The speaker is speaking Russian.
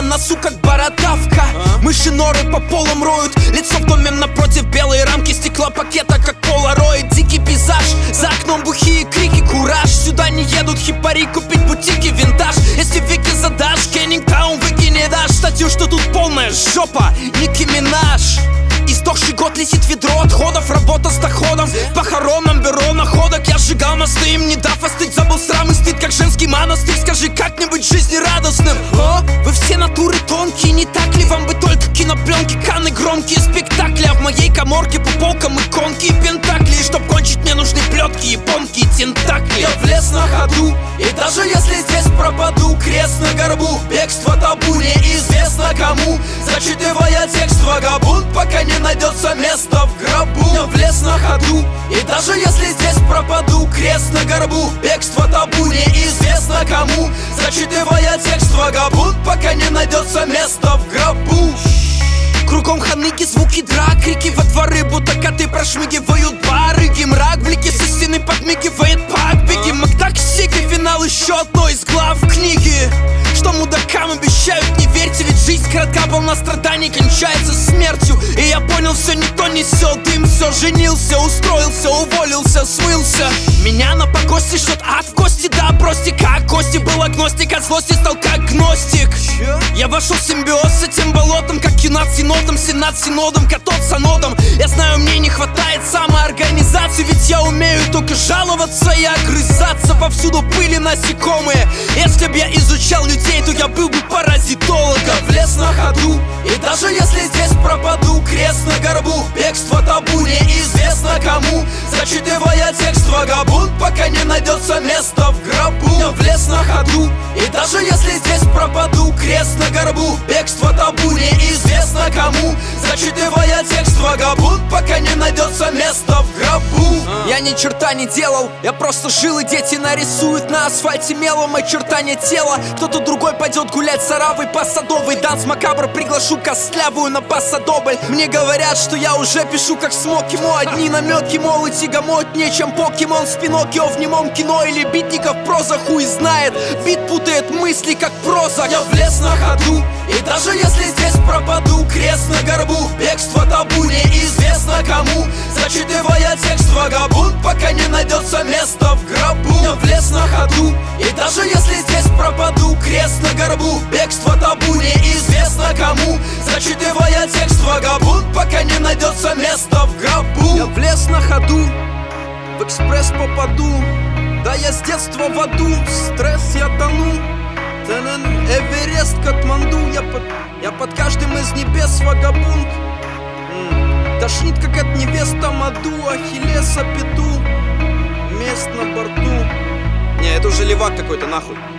носу, как бородавка. Мыши норы по полам роют, лицо в доме напротив, белые рамки стекла пакета, как полароид. Дикий пейзаж, за окном бухие крики, кураж. Сюда не едут хипари купить бутики, винтаж. Если веки задашь, Кеннингтаун выкини дашь статью, что тут полная жопа, Ники Минаж. Издохший год летит ведро отходов, работа с доходом. Похоронам бюро находок, я сжигал мосты, им не дав остыть. Забыл срам и стыд, как женский монастырь. Скажи, как мне быть жизнерадостным? О, вы все натуры тонкие, не так ли? Вам бы только кинопленки, каны громкие спектакли. А в моей каморке по полкам иконки и пентакли. И чтоб кончить, мне нужны плетки, японки и тентакли. Я влез на ходу, и даже если здесь пропаду, крест на горбу, бегство табу, неизвестно кому. Зачитывая текст вагабунд, пока не найдется место в гробу. Я влез на ходу, и даже если здесь пропаду, крест на горбу, бегство табу, неизвестно кому. Зачитывая текст вагабунд, пока не найдется место в гробу. Кругом ханыги, звуки драк, крики во дворы, будто коты прошмыгивают барыги. Мрак, блики со стены подмигивает пак. Беги, Макдак, Сиги, финал еще одной из глав книги. Что мудакам обещают, не верьте, ведь жизнь коротка, волна страданий кончается смертью. И я понял, все никто не сел, дым, все женился, устроился, уволился, смылся. Меня на погосте ждет ад в гости, да, прости, как кости. Был агностик, от злости стал как гностик. Я вошел в симбиоз с этим болотом, как юнат синодом, сенат синодом, катод санодом. Я знаю, мне не хватает самоорганизации, ведь я умею только жаловаться и огрызаться. Повсюду пыли насекомые. Если б я изучал людей, то я был бы паразитологом. Влез на ходу, и даже если здесь пропаду, крест на горбу, бегство табу, неизвестно кому. Зачитывая текст вагабунд, пока не найдется место в гробу. Я влез на ходу, и даже если здесь пропаду, крест на горбу, бегство табу, неизвестно кому. Зачитывая текст вагабунд, пока не найдется место в гробу. Я ни черта не делал, я просто жил, и дети нарисуют на асфальте мелом очертания тела. Кто-то другой пойдет гулять с оравой по Садовой. Данс макабр, приглашу костлявую на пассадобль. Мне говорят, что я уже пишу как смог ему. Одни намеки, мол, и тягомотнее, чем покемон с Пиноккио в немом кино. Или битников проза хуй знает, бит путает мысли как проза. Я влез на ходу, и даже если здесь пропаду, крест на горбу, бегство табу, неизвестно кому. Зачитывая текст вагабунд, пока не найдется место в гробу. Я влез на ходу, и даже если здесь пропаду, крест на горбу, бегство табу, неизвестно кому. Зачитывая текст вагабунд, пока не найдется место в гробу. Я влез на ходу, в экспресс попаду. Да я с детства в аду, стресс я тону. Эверест, Катманду, я под каждым из небес вагабунд. Тошнит, как от невеста Маду, Ахиллеса пету, мест на борту. Не, это уже левак какой-то, нахуй.